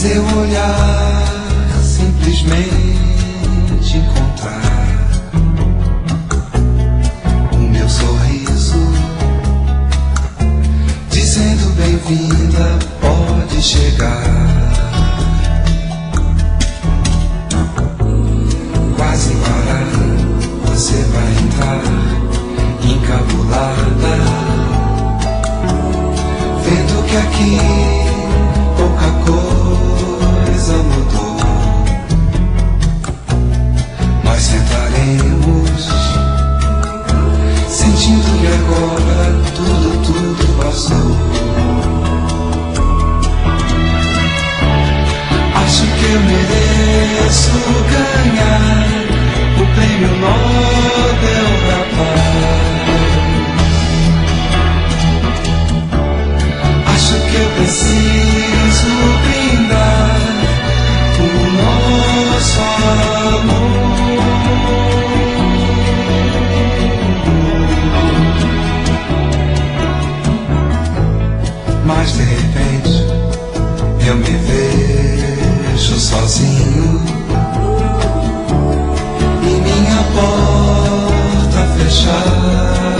seu olhar simplesmente encontrar o meu sorriso, dizendo bem-vinda, pode chegar. Quase para você vai entrar encabulada, vendo que aqui pouca coisa mudou. Nós sentaremos, sentindo que agora tudo passou. Acho que eu mereço ganhar o prêmio Nobel da Paz. Acho que eu preciso brindar o nosso amor. Mas de repente eu me vejo sozinho e minha porta fechada.